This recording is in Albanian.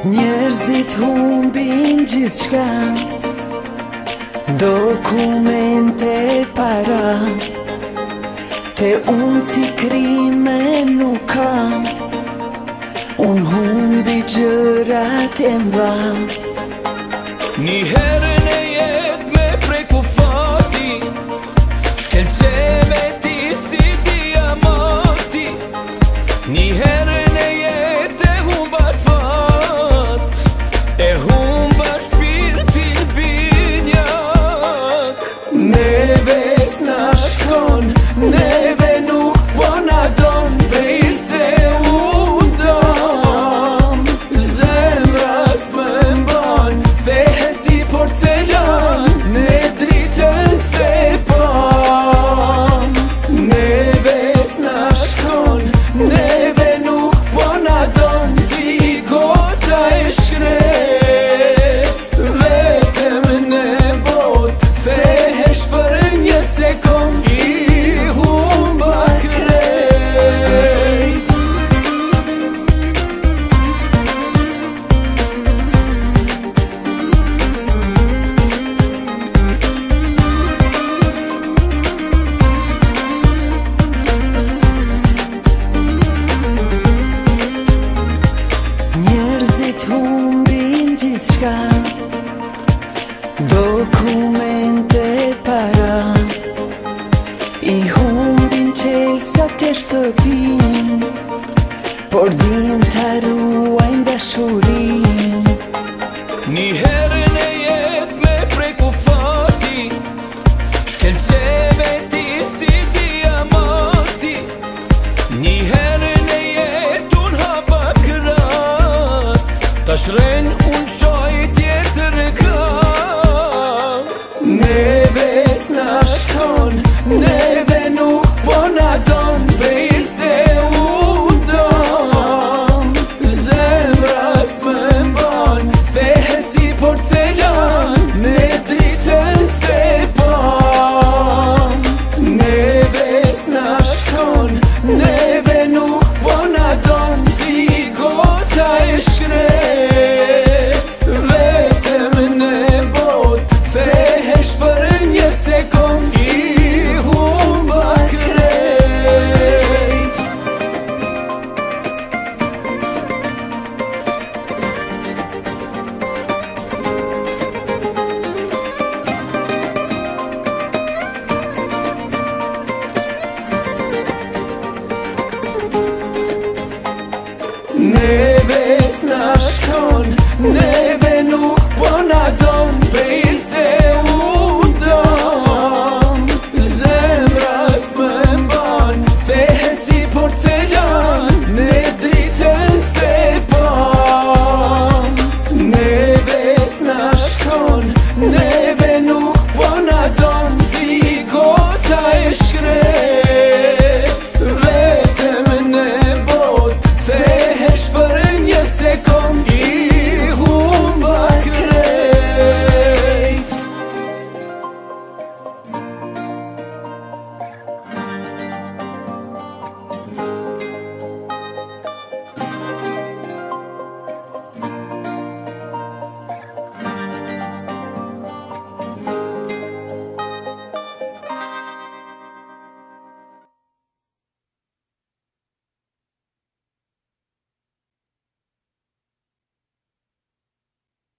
Njerëzit humbin gjithçka, dokumente, para. Te unë si krime nuk kam, unë humbi gjërat e mdha. Një herën e jetë me preku fati, shkelqeve ti si diamanti. Një herën e jetë e humba t'fat, e humba shpirtin binjak. Neve s'na shkon, neve nuk po na don, prej se unë dom. Zemra s'më mban, vehe si porcelan, me dritën se pam. Neve s'na shkon, neve nuk po na don, si gota e shkret. Vetëm në bot, fehesh për një sekund, i humba krejt. Njerëzit humbin gjithçka, dokumente, para. I humbin qelsat e shtëpin, por din ta ruajnë dashurin. Një herën e jetë me preku fati, shkelqeve ti si diamanti. Një herën e jetë unë hapa krat, ta shren unë shoj tjetër ka. Neve s'na shkon, neve nuk po na don, prej se unë dom. Zemra s'më mban, vehe si porcelan, me dritën se pam. Neve s'na shkon, neve nuk po na don, si gota e shkret. Vetëm në bot, fehesh për një sekund, i humba krejt. Neve s'na shkon, neve nuk po na don, prej